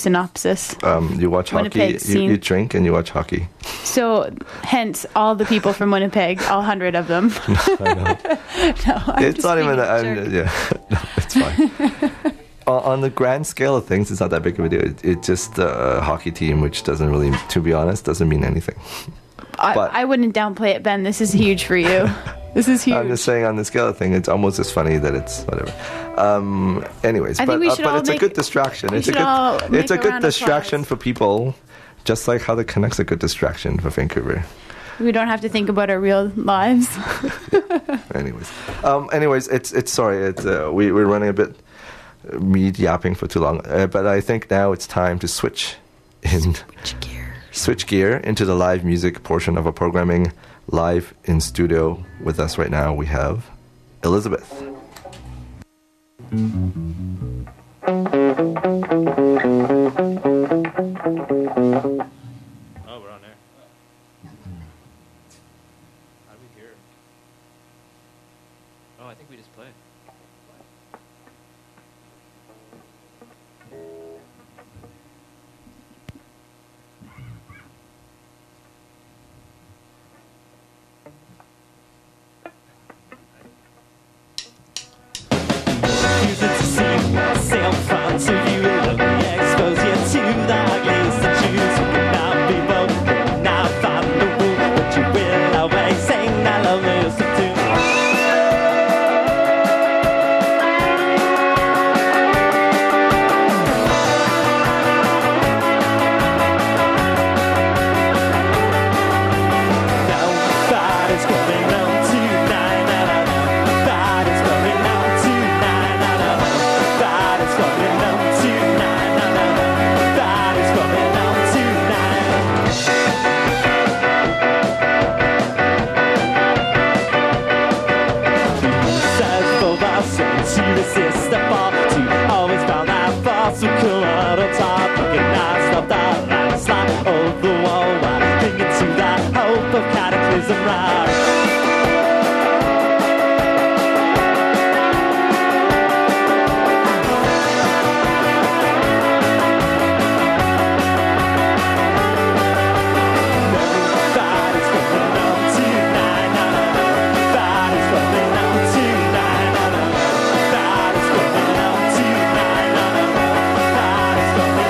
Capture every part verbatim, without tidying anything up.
synopsis. Um, you watch Winnipeg hockey, you, you drink, and you watch hockey. So, hence, all the people from Winnipeg, all hundred of them. I know. no, I'm it's just not being even a that. jerk. I'm, yeah, no, it's fine. on, on the grand scale of things, it's not that big of a deal. It, it's just a hockey team, which doesn't really, to be honest, doesn't mean anything. I, But- I wouldn't downplay it, Ben. This is huge for you. This is huge. I'm just saying, on the scale of thing, it's almost as funny that it's whatever. Um, anyways, I but think we uh, should but all it's make- a good distraction. we It's a should all good, make it's a a good round of distraction applause. for people, just like how the Canucks are a good distraction for Vancouver. We don't have to think about our real lives. Anyways, um, anyways, it's it's sorry, it's uh, we we're running a bit uh, me yapping for too long, uh, but I think now it's time to switch in Switch gear. switch gear into the live music portion of our programming. Live in studio with us right now, we have Elizabeth. Oh, we're on air. How do we hear? Oh, I think we just play. Use it to see myself front of you. Let me expose you to the ugliest of Jews. You cannot be both, cannot find the womb, but you will always sing that loneliest of tunes. Nobody's coming home tonight. Na, na, na. Nobody's coming home tonight. Na, na, na. Nobody's coming home tonight. Na, na, na. Nobody's coming home tonight. Says both our souls to resist the fall, to always found that false would come out on top. You cannot stop that landslide of the wall while clinging to that hope of cataclysm rise. Nobody's coming home tonight. Na, na, na. Nobody's coming home tonight. Na, na, na. Nobody's coming home tonight. Na, na, na. Nobody's coming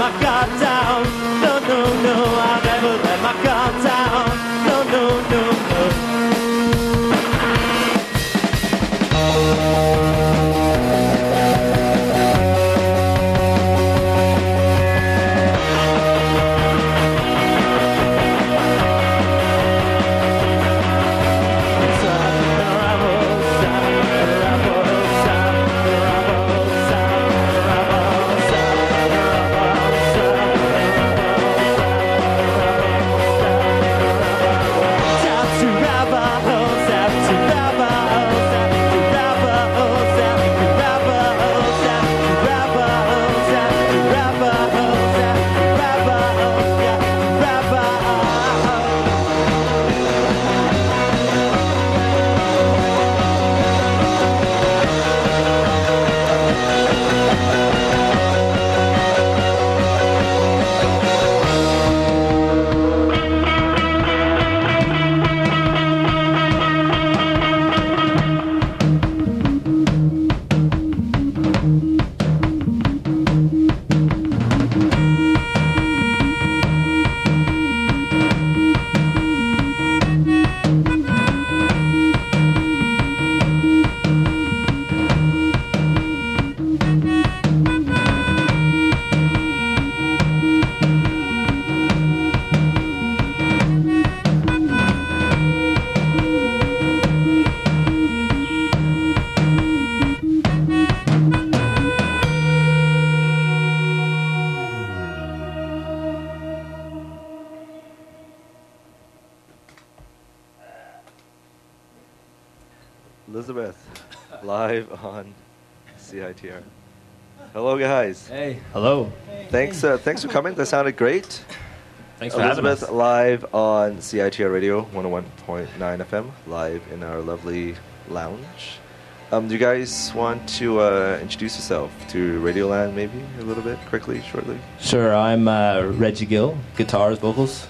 my guard down. No, no, no, I'll never let my guard down. No, no, no, no. Elizabeth, live on C I T R. Hello, guys. Hey. Hello. Thanks. Uh, thanks for coming. That sounded great. Thanks for having us. Elizabeth, live on C I T R Radio, one oh one point nine F M, live in our lovely lounge. Um, do you guys want to uh, introduce yourself to Radioland, maybe a little bit, quickly, shortly? Sure. I'm uh, Reggie Gill, guitars, vocals.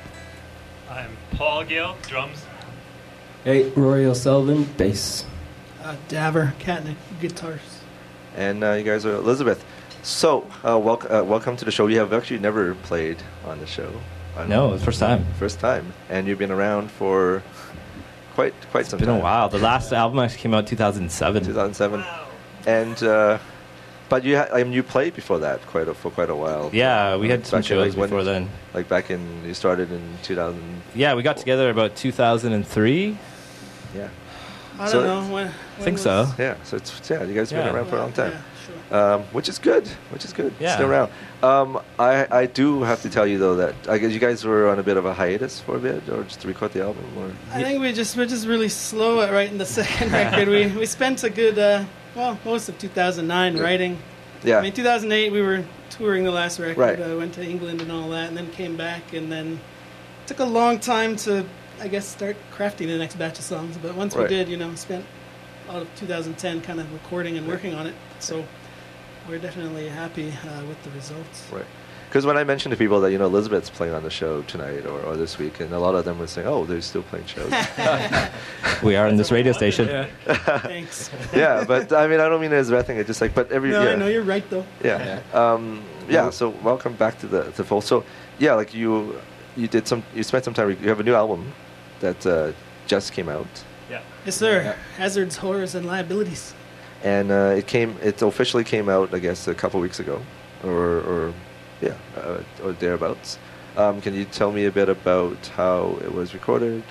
I'm Paul Gill, drums. Hey, Rory O'Sullivan, bass. Uh, Daver, Katnick, guitars. And uh, you guys are Elizabeth. So, uh, welcome, uh, welcome to the show. You have actually never played on the show. I don't No, know. it's first time. First time, and you've been around for quite quite some It's been time. a while. The last album actually came out in two thousand seven. two thousand seven, and uh, but you ha- I mean you played before that quite a, for quite a while. Yeah, we had some Back in, shows like, when- before then. Like back in you started in two thousand. Yeah, we got together about two thousand three. Yeah, I So- don't know when. I when think was- so. yeah. So it's yeah, you guys have Yeah. been around for a long time. Yeah, sure. Um, which is good. Which is good. Yeah. Still around. Um, I I do have to tell you though that I guess you guys were on a bit of a hiatus for a bit, or just to record the album, or I think we just we're just really slow at writing the second record. We we spent a good uh, well most of two thousand nine Yeah. writing. yeah. I mean, two thousand eight we were touring the last record. Right. I went to England and all that, and then came back, and then it took a long time to I guess start crafting the next batch of songs. But once Right. we did, you know, spent all of two thousand ten kind of recording and working on it. So we're definitely happy uh, with the results. Right. Because when I mentioned to people that, you know, Elizabeth's playing on the show tonight or, or this week, and a lot of them were saying, oh, they're still playing shows. We are in this radio station. Thanks. Yeah, but I mean, I don't mean it as a bad thing. It's just like, but every No, yeah, I know you're right though. yeah, um, yeah. So welcome back to the to full. So yeah, like you, you did some, you spent some time. You have a new album that uh, just came out, Yes, sir. Hazards, horrors, and liabilities. and uh, it came, it officially came out, I guess, a couple weeks ago, or or yeah, uh, or thereabouts. Um, can you tell me a bit about how it was recorded?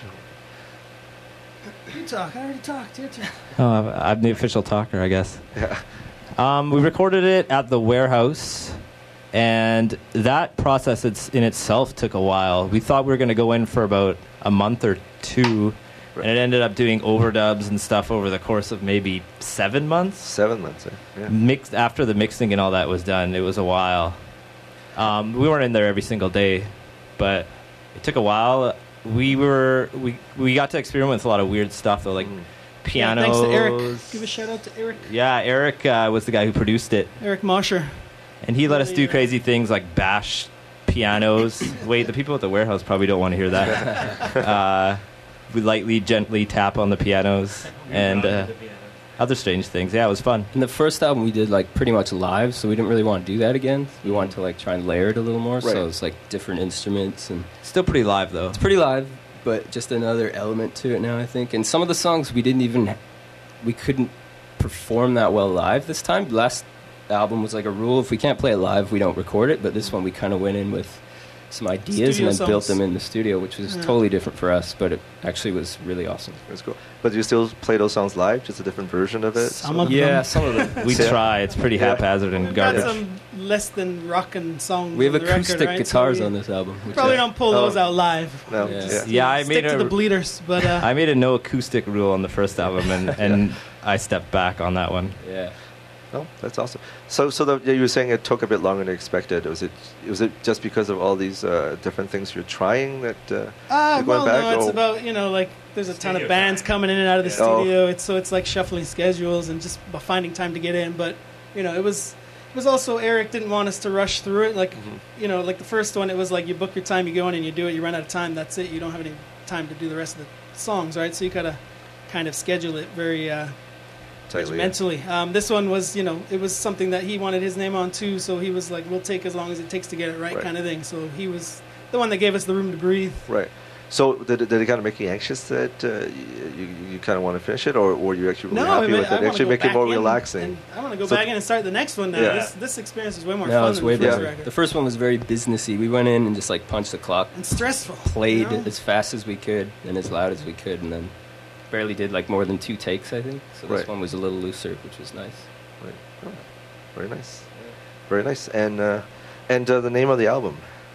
You talk. I already talked. Your turn. Oh, I'm, I'm the official talker, I guess. Yeah. Um, we recorded it at the warehouse, and that process it's, in itself took a while. We thought we were going to go in for about a month or two, Right. and it ended up doing overdubs and stuff over the course of maybe seven months. Seven months. Eh? Yeah. Mixed after the mixing and all that was done, it was a while. Um, we weren't in there every single day, but it took a while. We were we we got to experiment with a lot of weird stuff though, like Mm. Yeah, pianos. thanks to Eric. Give a shout out to Eric. Yeah, Eric uh, was the guy who produced it, Eric Mosher. and he let us do Really, uh, crazy things like bash pianos. Wait, the people at the warehouse probably don't want to hear that. uh, we lightly, gently tap on the pianos, and uh, other strange things. Yeah, it was fun. And the first album we did like pretty much live, so we didn't really want to do that again. We wanted to like try and layer it a little more, Right. so it's like different instruments and Still pretty live though. it's pretty live, but just another element to it now, I think. And some of the songs we didn't even we couldn't perform that well live this time. Last album was like a rule: if we can't play it live, we don't record it. But this one we kind of went in with some ideas Studio and then built songs. them in the studio, which was Yeah. totally different for us. But it actually was really awesome. It was cool. But you still play those songs live, just a different version of it? Some of Yeah, them. some of them. We Yeah. try. It's pretty Yeah. haphazard and We've got garbage. some less than rockin' songs. We have on the record, acoustic right? So guitars we on this album. Which Probably I- don't pull those Oh. out live. No. Yeah. Yeah. Yeah, I Stick made to a the bleeders, but uh, I made a no acoustic rule on the first album, and, and I stepped back on that one. Yeah. No, that's awesome. So, so the, yeah, you were saying it took a bit longer than expected. Was it, was it just because of all these uh, different things you're trying that? Uh, Ah, You're going well, back, no, it's or- about, you know, like, there's a ton Studio of bands time. coming in and out of the Yeah. Oh. studio. It's so it's like shuffling schedules and just b- finding time to get in. But, you know, it was it was also Eric didn't want us to rush through it. Like, Mhm. you know, like the first one, it was like you book your time, you go in and you do it. You run out of time, that's it. You don't have any time to do the rest of the songs, right? So you gotta kind of schedule it very uh, tightly. mentally. Um, this one was, you know, it was something that he wanted his name on too. So he was like, "We'll take as long as it takes to get it right," Right. kind of thing. So he was the one that gave us the room to breathe. Right. So did it, did it kind of make you anxious that uh, you, you, you kind of want to finish it, or were you actually really No, happy I mean, with I it? wanna Actually go make it back more in relaxing. and I want to go So- back in and start the next one now. Yeah. This, this experience is way more No, fun it's than way the first better. record. The first one was very businessy. We went in and just like punched the clock, and stressful. played you know? as fast as we could and as loud as we could, and then barely did like more than two takes, I think. So this Right. one was a little looser, which was nice. Right. Oh, very nice. Very nice. And uh, and uh, the name of the album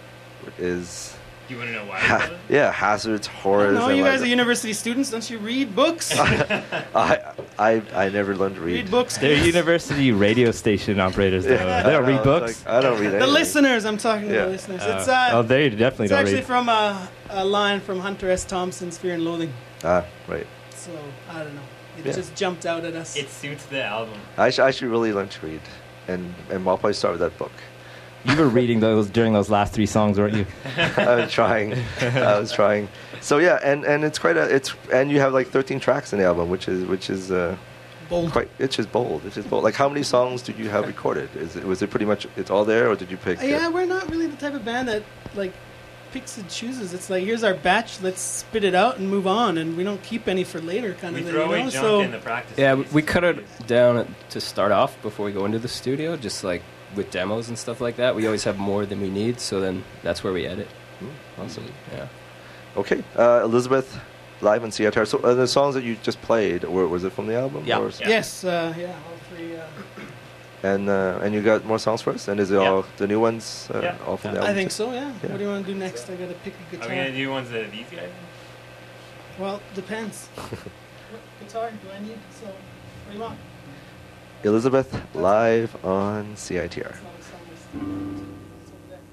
is Do you want to know why? ha- I love it? yeah, Hazards, I Horrors. don't know, and you like- guys are university students. Don't you read books? I, I I never learned to read. read books. They're kids. university radio station operators, though. Yeah, They don't I read know, books. it's like, I don't read The anything. listeners, I'm talking to Yeah. the listeners. Uh, it's uh, oh, they definitely it's don't actually read. from a, a line from Hunter S. Thompson's Fear and Loathing. Ah, right. So, I don't know. It Yeah. just jumped out at us. It suits the album. I should, I should really learn to read, and and I'll probably start with that book. You were reading those during those last three songs, weren't you? I was trying. I was trying. So yeah, and, and it's quite a it's and you have like thirteen tracks in the album, which is which is uh, Bold. quite it's just bold. It's just bold. Like how many songs did you have recorded? Is it was it pretty much it's all there, or did you pick? Uh, yeah, we're not really the type of band that like picks and chooses. It's like here's our batch, let's spit it out and move on, and we don't keep any for later, kind We of thing. throw You away know? junk So in the practice. Yeah, we, space. we cut it down at, to start off before we go into the studio, just like with demos and stuff like that. We always have more than we need, so then that's where we edit. Hmm, awesome. Yeah. Okay, uh, Elizabeth, live in Seattle. So uh, the songs that you just played, were, was it from the album? Yeah. Or, Yeah. yes, uh, yeah, all three. Uh, And uh, and you got more songs for us? And is it Yeah. all the new ones? Uh, Yeah. all from the I album? think too? so. Yeah. Yeah. What do you want to do next? I got to pick a Are guitar. we gonna do ones that these guys? Well, depends. What guitar do I need? So, what do you want? Elizabeth, live on C I T R. It's not a song list. It's over there.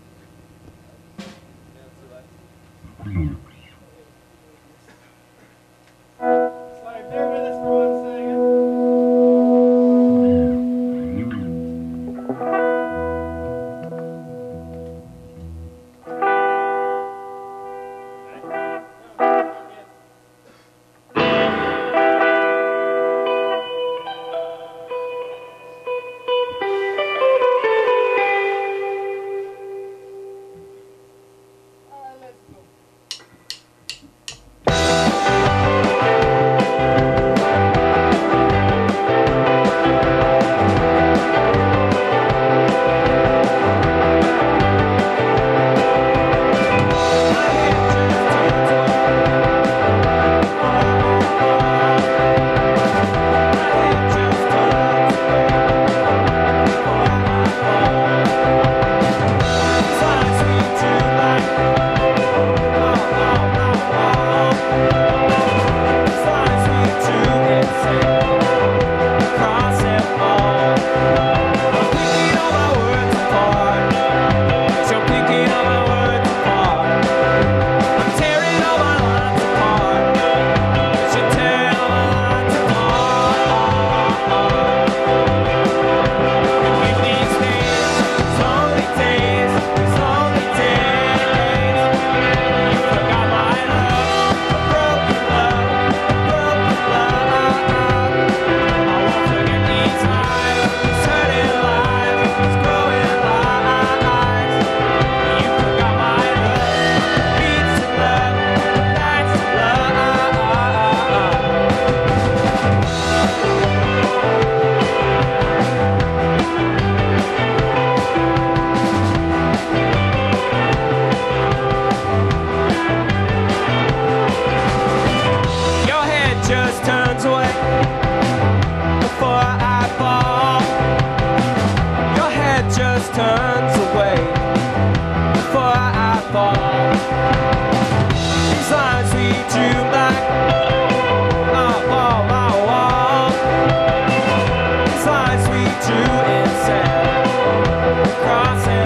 Sorry, bear with us for one second. Alright, let's go.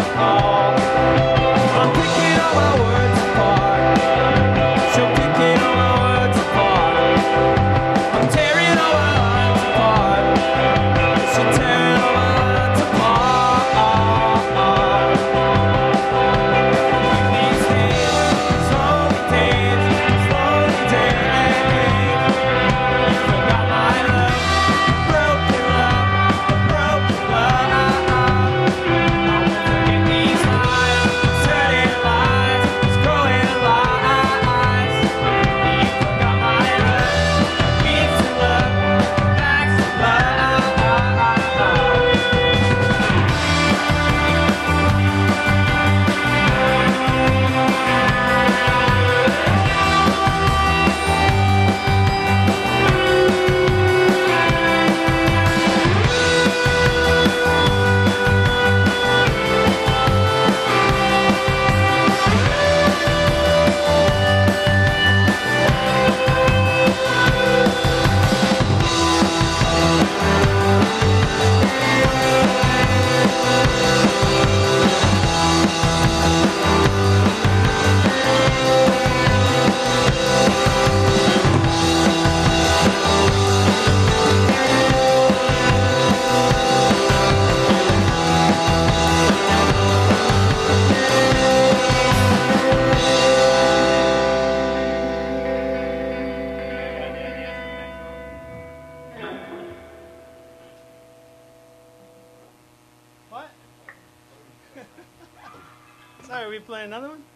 I'm picking all my words apart. So picking all my words apart. I'm tearing all my lines apart. So tearing all my lines apart. These days, slowly days, slowly days. Forgot my love, broken love, broken love. I won't forget these lies, setting lies, scrolling lies. You forgot my love, gives to love, backs to love. What? Sorry, are we playing another one?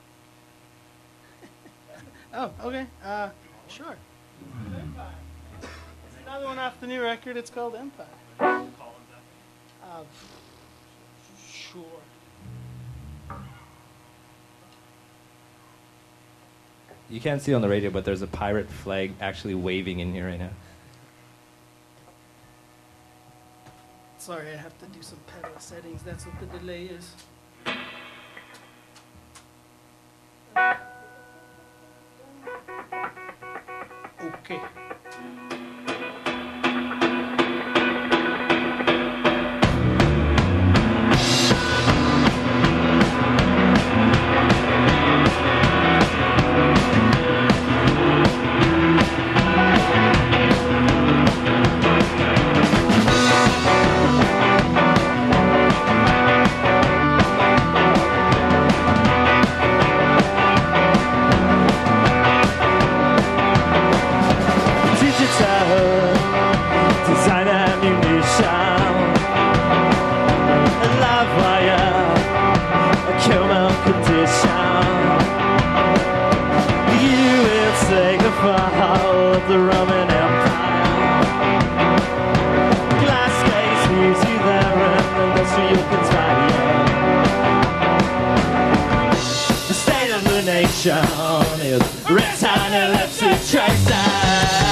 Oh, okay. Uh, sure. It's another one off the new record. It's called Empire. Uh, sure. You can't see on the radio, but there's a pirate flag actually waving in here right now. Sorry, I have to do some pedal settings. That's what the delay is. Okay. Design ammunition, a live wire, a coma condition. You will take the fall of the Roman Empire. Glass case leaves you there in industrial container. The state of the nation is reptile elliptic tracer.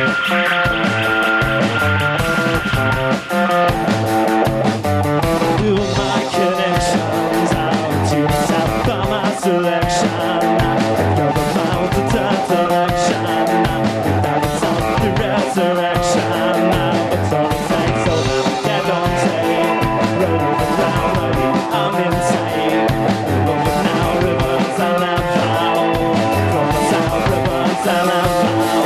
Do my connections out to myself by my selection. You're the mountain selection. That is not the resurrection. But sorry, say so. That don't say. Rolling around, I'm inside. Rolling now, rivers and I'm foul. Rolling south, rivers and I'm foul.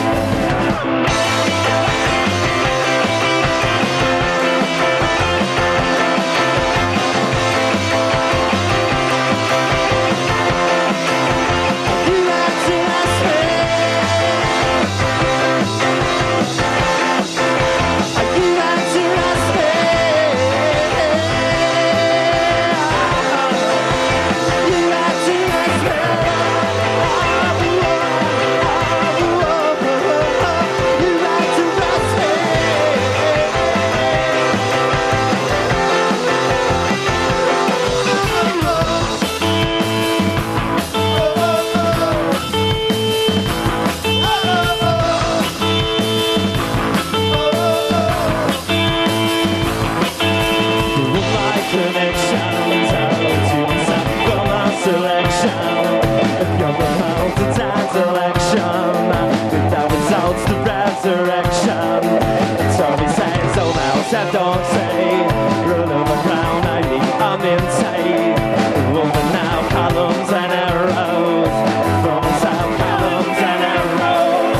That don't say, run over ground, I mean, I'm inside. Woman now, columns and arrows, from the south, columns and arrows.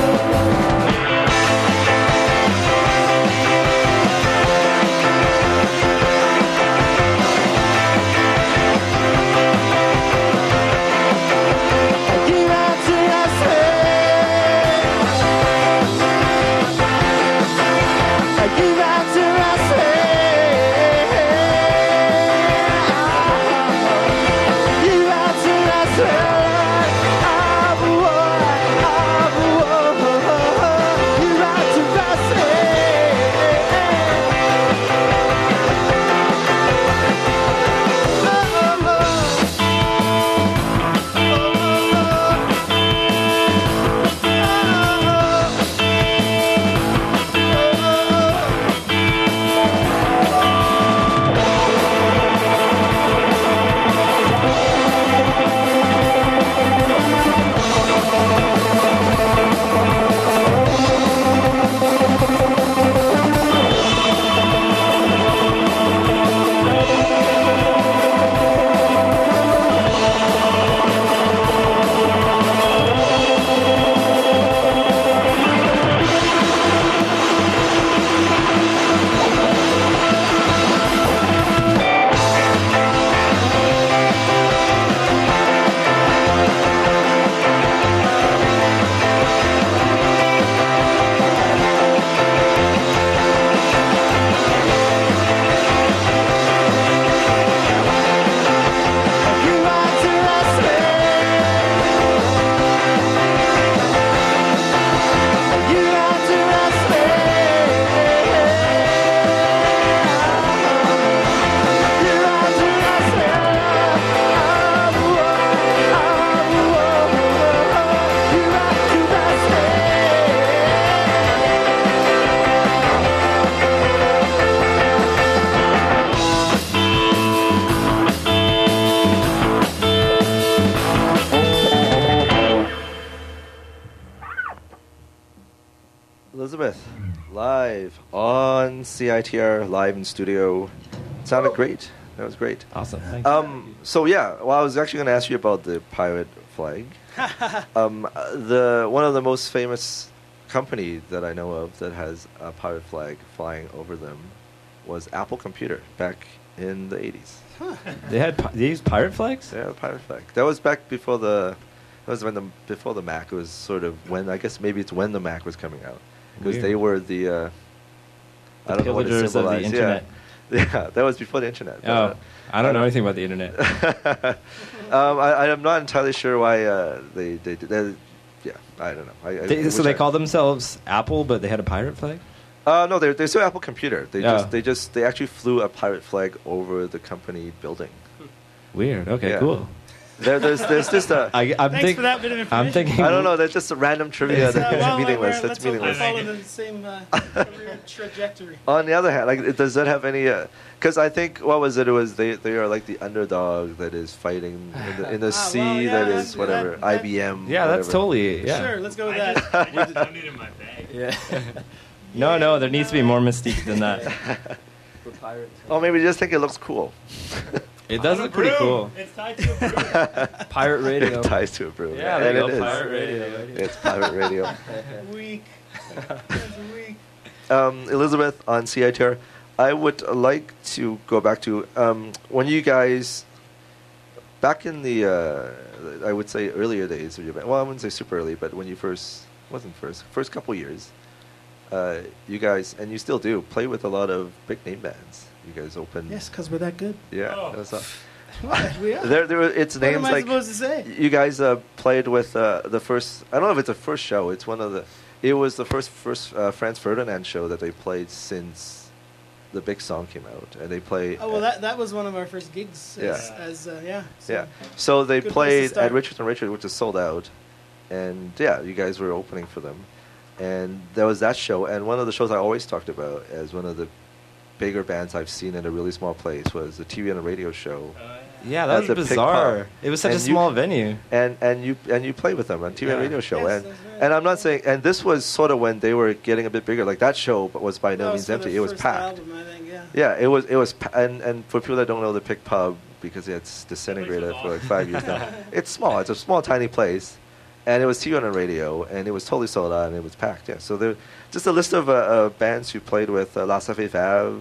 You have to ask me. You have to ask me. You have to ask me. I'm what, I'm what. You have to ask me. Elizabeth, live on C I T R, live in studio. Sounded great. That was great. Awesome. Thank you. Um, so yeah, well, I was actually going to ask you about the pirate flag. um, uh, the one of the most famous company that I know of that has a pirate flag flying over them was Apple Computer back in the eighties. They had pi- they used pirate flags. Yeah, the pirate flag. That was back before the. That was when the before the Mac was sort of when I guess maybe it's when the Mac was coming out because Weird. they were the. Uh, The I don't know what it pillagers of the symbolized. internet. Yeah. yeah, that was before the internet. but, Oh, uh, I don't know anything about the internet. um, I, I'm not entirely sure why uh, they they did. They, yeah, I don't know. I, I They, so wish they I- call themselves Apple, but they had a pirate flag. Uh, no, they're they're still Apple Computer. They Oh. just they just they actually flew a pirate flag over the company building. Weird. Okay, Yeah. cool. There, there's, there's just a. I, I'm Thanks think- for that bit of information. I'm thinking. I don't know. There's just a random trivia Uh, that is well, meaningless. we're- That's let's hope we meaningless. follow the same uh, career trajectory. On the other hand, like, it- does that have any? Because I think what was it? It was they. They are like the underdog that is fighting in the, in the Ah, sea. well, yeah, that that- is whatever. that- I B M. Yeah, that's whatever. totally. Yeah. Sure, let's go with I that. just, I just donated my bag. Yeah. No, no, there needs to be more mystique than that. We're pirates. Oh, maybe just think it looks cool. It does On a look pretty broom. cool. It's tied to a broom. Pirate radio. It ties to a broom. Yeah, there and you it go. is. Pirate radio. It's pirate radio. Weak. That's weak. um, Elizabeth on C I T R, I would like to go back to um, when you guys, back in the, uh, I would say earlier days of your band. Well, I wouldn't say super early, but when you first, wasn't first, first couple years, uh, you guys, and you still do, play with a lot of big name bands. You guys open. Yes, because we're that good. Yeah. Oh. That's not, What? We are. there, there, were- it's What names am I like. supposed to say? You guys uh, played with uh, the first. I don't know if it's the first show. It's one of the. It was the first first uh, Franz Ferdinand show that they played since the big song came out, and they play. Oh well, that that was one of our first gigs. As, Yeah. As uh, yeah. So yeah. So they good place to played start. at Richards and Richard, which is sold out, and yeah, you guys were opening for them, and there was that show, and one of the shows I always talked about as one of the bigger bands I've seen in a really small place was the T V and the radio show. Uh, Yeah, that At was the Pig bizarre. Pub. It was such And a you- small venue. and and you and you played with them on T V and Yeah. radio show, Yes, and that's right. and I'm not saying, and this was sort of when they were getting a bit bigger. Like that show was by no that was means for empty; the it was first packed. Album, I think, yeah. Yeah, it was it was, pa- and and for people that don't know the Pig Pub, because it's disintegrated for like five years now. It's small. It's a small, tiny place, and it was T V on the radio, and it was totally sold out, and it was packed. Yeah, so there, just a list of uh, uh, bands you played with: uh, La Safe Ave.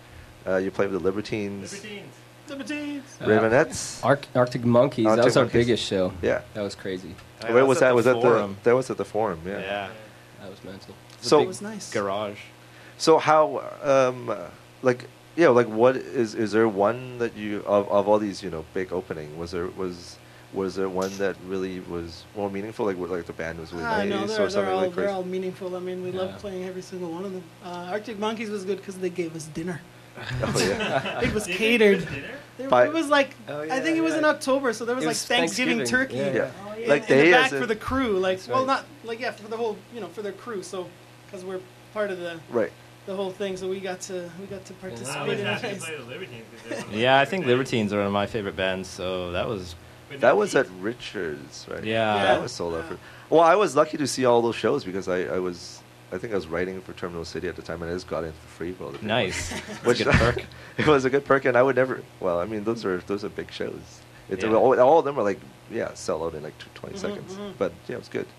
Uh, you played with the Libertines, Libertines. Libertines. Ravenettes. Arc- Arctic Monkeys. Arctic that was our Monkeys. biggest show. Yeah. That was crazy. Where was that? at Was the that Forum. the? That was at the Forum. Yeah. Yeah. That was mental. It's a So- big It was nice. garage. So how, um, uh, like, yeah, like, what is is there one that you of, of all these, you know, big opening? Was there was was there one that really was more meaningful? Like, what, like the band was really Ah, nice no, or they're, something they're, all, like they're crazy? all meaningful. I mean, we Yeah. love playing every single one of them. Uh, Arctic Monkeys was good because they gave us dinner. Oh yeah. It was Did they catered. give us dinner? They- By- it was like, Oh, I yeah, think it was yeah. in October, so there was It like was Thanksgiving, Thanksgiving, turkey. yeah. Yeah. in, Like in they the back as in- for the crew. Like, That's well, right. not, like, yeah, for the whole, you know, for their crew. So, because we're part of the Right. the whole thing, so we got to we got to I participate was in happy to it. play the Libertines. 'cause they're one of my Yeah, I favorite think bands. Libertines are one of my favorite bands, so that was. But That was at Libertines- Richards, right? Yeah. Yeah. That was sold out for. Well, I was lucky to see all those shows because I, I was, I think I was writing for Terminal City at the time, and I just got in for free for all the people. Nice. Which Good perk. it was a good perk, and I would never. Well, I mean, those are those are big shows. It's Yeah. all, all of them are like yeah, sell out in like tw- twenty Mhm, seconds. mhm. But yeah, it was good.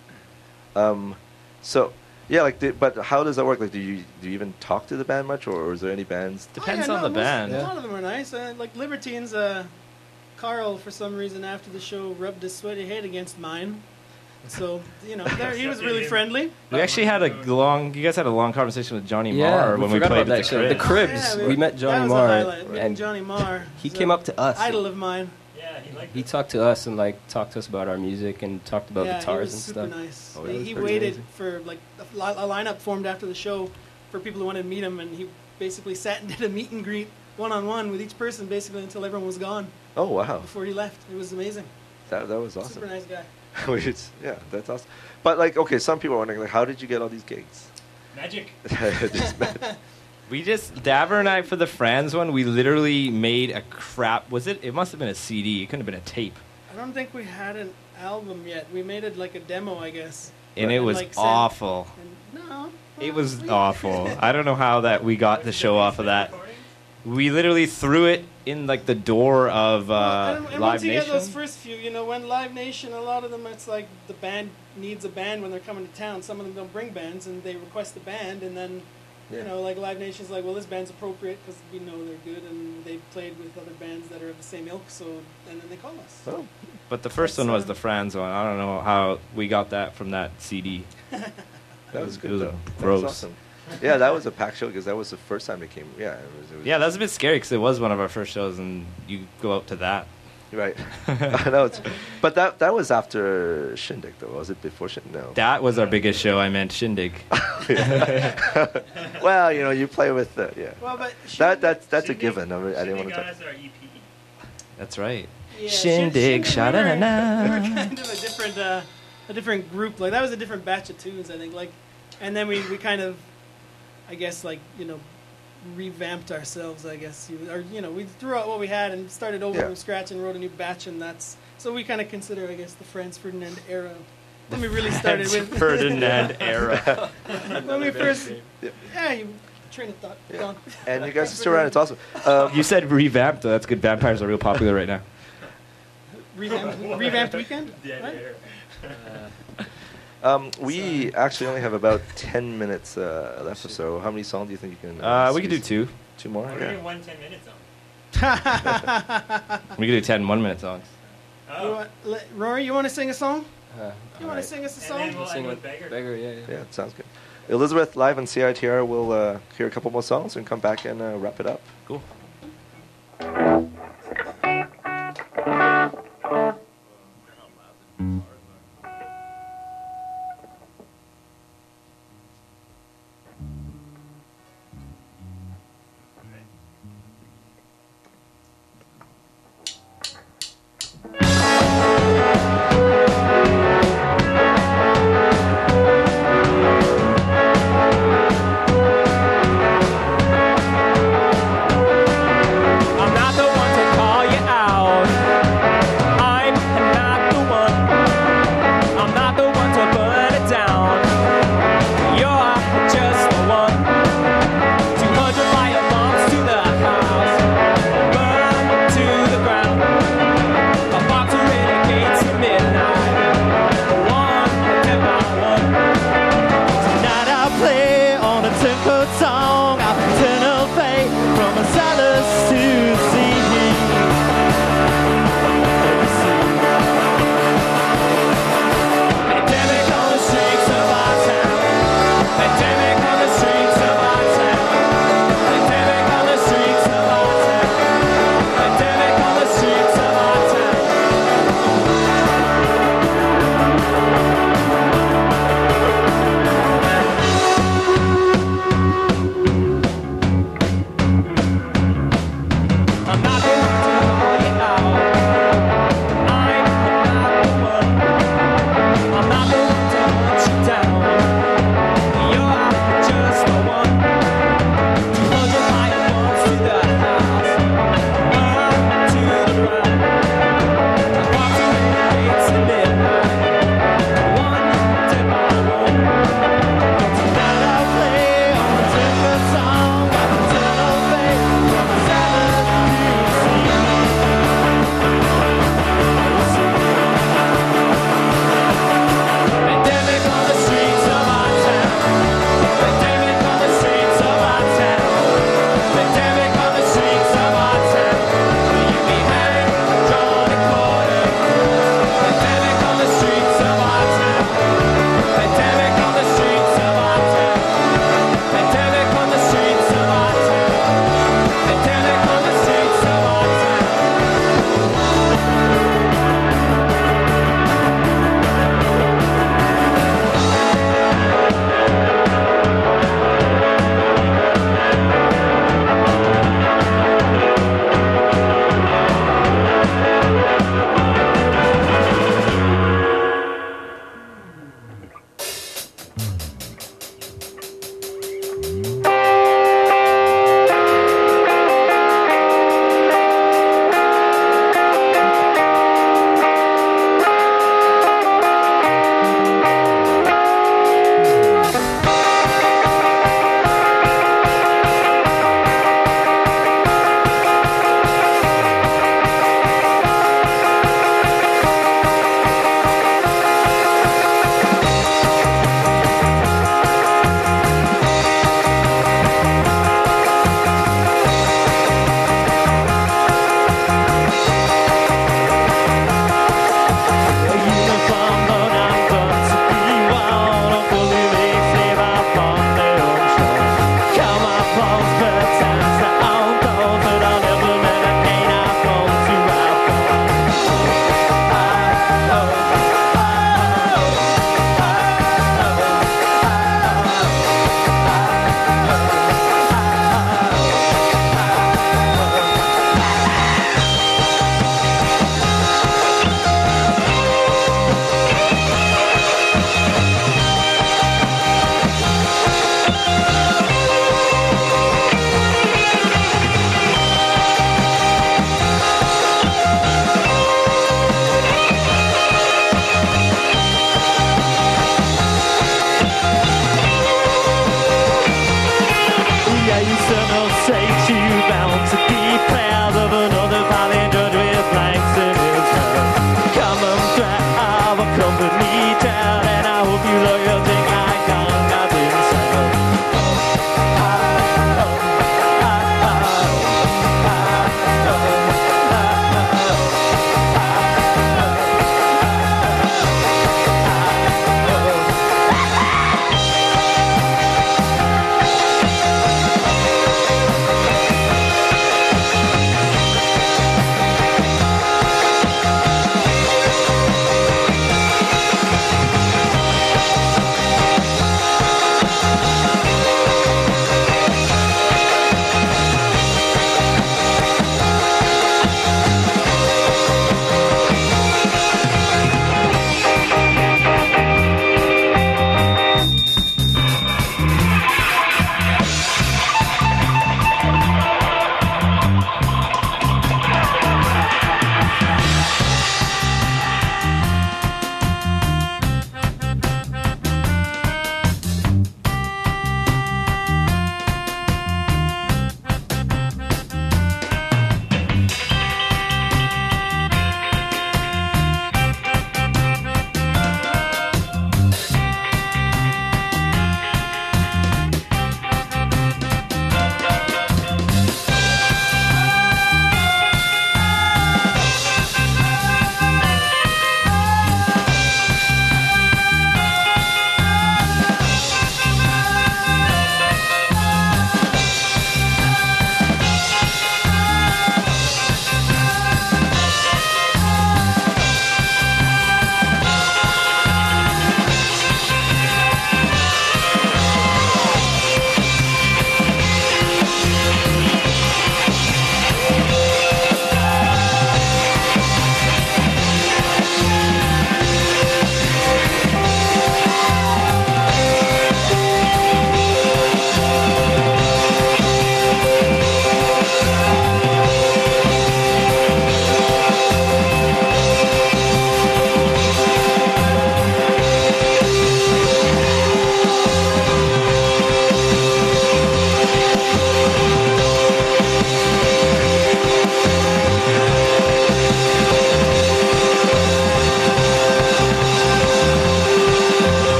Um, so yeah, like, the, but how does that work? Like, do you do you even talk to the band much, or, or is there any bands? Depends Oh, yeah, on no, the most- band. A lot of them are nice. Uh, like Libertines, uh, Carl, for some reason, after the show, rubbed his sweaty head against mine. So, you know, there, he was really friendly. We actually had a long. You guys had a long conversation with Johnny Yeah, Marr we when we forgot played about at that the show. The Cribs. Cribs. Yeah, we met that Johnny was a Marr, highlight, meeting and Johnny Marr. he He's came a up to us. idol of mine. Yeah, he liked He it. talked to us and like talked to us about our music and talked about yeah, he guitars was and super stuff. nice. Oh, that he was he pretty waited amazing. for like a, li- a lineup formed after the show for people who wanted to meet him, and he basically sat and did a meet and greet one on one with each person, basically until everyone was gone Oh wow, before he left. It was amazing. that that was Super awesome. nice guy. Which is- yeah, that's awesome. But like, okay, some people are wondering, like, how did you get all these gigs? Magic. Just met- We just Daver and I for the Franz one. We literally made a crap. Was it? It must have been a C D. It couldn't have been a tape. I don't think we had an album yet. We made it like a demo, I guess. And it And, was like, sent- awful. And no, It well, was we- awful. I don't know how that we got the show off of that. We literally threw it in like the door of Well, uh, and, and Live once you Nation. get those first few, you know, when Live Nation, a lot of them, it's like the band needs a band when they're coming to town. Some of them don't bring bands, and they request a band, and then, Yeah. you know, like Live Nation's like, well, this band's appropriate because we know they're good, and they've played with other bands that are of the same ilk, so, and then they call us. oh, But the first That's, one was uh, the Franz one. I don't know how we got that from that C D. that was It good was though. That gross. was awesome. Yeah, that was a packed show because that was the first time it came. Yeah, it was. It was Yeah, that was a bit scary because it was one of our first shows, and you go out to that. right. I know, it's, but that that was after Shindig though. Was it before Shindig? No. That was our biggest show. I meant Shindig. Well, you know, you play with the yeah. Well, but That that's that's a Shindig- given. I, mean, I didn't want Shindig to got talk. us our E P. That's right. Yeah, Shindig, Shin- Shindig, we were- sha-da-da-da. We were kind of a different, uh, a different group. Like that was a different batch of tunes, I think. Like, and then we, we kind of, I guess, like you know, revamped ourselves. I guess, you, or you know, we threw out what we had and started over Yeah. from scratch and wrote a new batch, and that's so we kind of consider, I guess, the Franz Ferdinand era. When we really started with Ferdinand era. when we first, Yeah. yeah, you train of thought. Yeah. Gone. And you guys are still around. It's awesome. Um, You said revamped, though. That's good. Vampires are real popular right now. Revamped, revamped weekend. Yeah, Right? yeah. um, we actually only have about ten minutes uh, left or so. How many songs do you think you can? Uh, we could do squeeze? two. Two more. We're Yeah. doing one ten minute song. We could do ten one-minute songs. You Oh. want, let, Rory, you want to sing a song? Uh, You all want right. to sing us a And song? then we'll Sing end with with Beggar. Beggar, yeah, yeah. Yeah, it sounds good. Elizabeth live on C I T R. We'll uh, hear a couple more songs and come back and uh, wrap it up. Cool. I'm not the one to call you out. I'm not the one. I'm not the one to burn it down. You're just the one. two hundred fire bombs to the house. Burn to the ground. A box of renegades to midnight. One and by one. Tonight I play on a ten-code song. I'll turn a fate from a Silas to sea. Pandemic on the streets of our town. Pandemic on the streets of our town. Pandemic on the streets of our town. Pandemic on the streets of our town.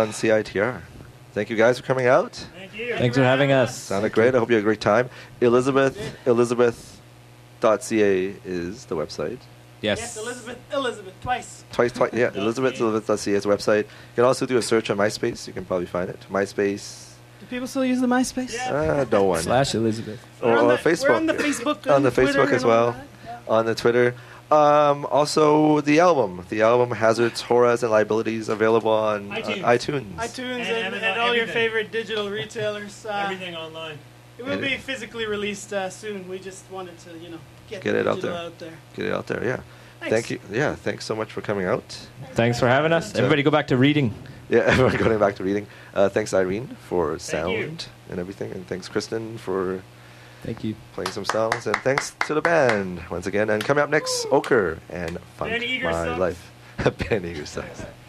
on C I T R. Thank you guys for coming out. Thank you. Thanks for having us. Sounded great. I hope you had a great time. Elizabeth, elizabeth dot c a is the website. Yes, Yes. Elizabeth, Elizabeth, twice. Twice, twice, yeah, Elizabeth, elizabeth dot c a is the website. You can also do a search on MySpace. You can probably find it. MySpace, Do people still use the MySpace? Yeah. uh, no one. Slash Elizabeth. Or, We're on or the, Facebook. We're on the Facebook. On and the Twitter Facebook as and all well. that. Yeah. On the Twitter. Um, also, the album. The album, Hazards, Horrors, and Liabilities, available on iTunes. Uh, iTunes. iTunes And and, Amazon, and all your everything. favorite digital retailers. Uh, Everything online. It will And be it- physically released uh, soon. We just wanted to, you know, get, Get the it out digital there. out there. Get it out there, yeah. Thanks. Thank you. Yeah, thanks so much for coming out. Thanks for having us. Everybody go back to reading. Yeah, everyone going back to reading. Uh, thanks, Irene, for Thank you. sound and everything. And thanks, Kristen, for Thank you. playing some songs. And thanks to the band once again. And coming up next, Ochre and Funk Ben Eager My sucks. Life. Ben Eager sucks.